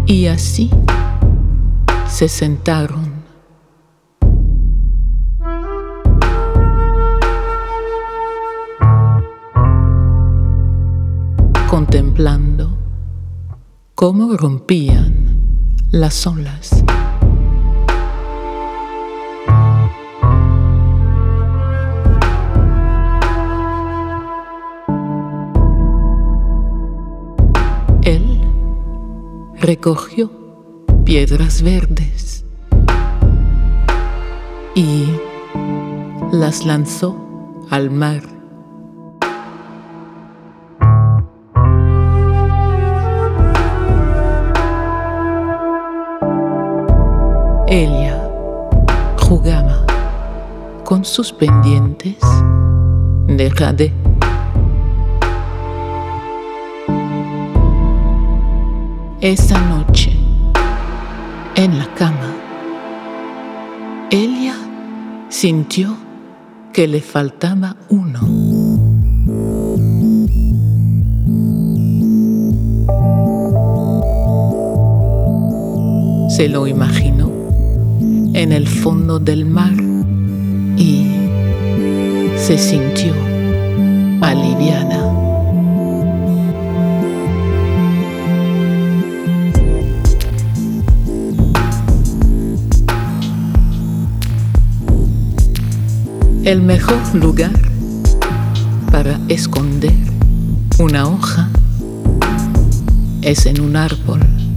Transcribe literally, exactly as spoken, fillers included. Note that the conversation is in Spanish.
Y así se sentaron. Contemplando cómo rompían las olas. Él recogió piedras verdes y las lanzó al mar. Ella jugaba con sus pendientes de jade. Esa noche, en la cama, ella sintió que le faltaba uno. Se lo imaginó en el fondo del mar y se sintió aliviada. El mejor lugar para esconder una hoja es en un árbol.